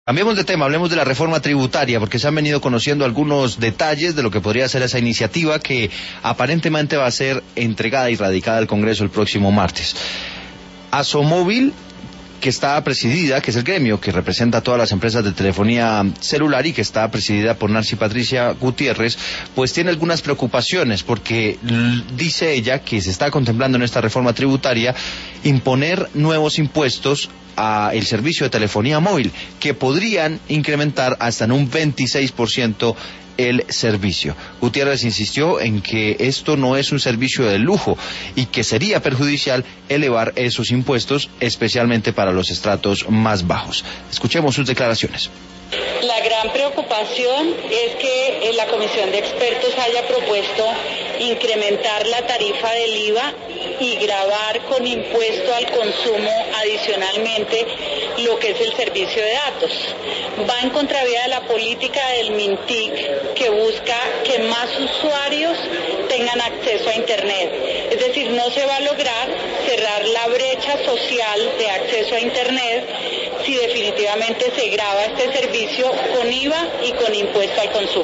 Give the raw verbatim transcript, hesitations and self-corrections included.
Cambiemos de tema, hablemos de la reforma tributaria, porque se han venido conociendo algunos detalles de lo que podría ser esa iniciativa que aparentemente va a ser entregada y radicada al Congreso el próximo martes. Asomóvil, que está presidida, que es el gremio que representa a todas las empresas de telefonía celular y que está presidida por Nancy Patricia Gutiérrez, pues tiene algunas preocupaciones porque dice ella que se está contemplando en esta reforma tributaria imponer nuevos impuestos a el servicio de telefonía móvil que podrían incrementar hasta en un veintiséis por ciento el servicio. Gutiérrez insistió en que esto no es un servicio de lujo y que sería perjudicial elevar esos impuestos, especialmente para los estratos más bajos. Escuchemos sus declaraciones. La gran preocupación es que la Comisión de Expertos haya propuesto incrementar la tarifa del I V A y gravar con impuesto al consumo adicionalmente lo que es el servicio de datos. Va en contravía de la política del MINTIC, que busca que más usuarios tengan acceso a Internet. Es decir, no se va a lograr cerrar la brecha social de acceso a Internet si definitivamente se grava este servicio con I V A y con impuesto al consumo.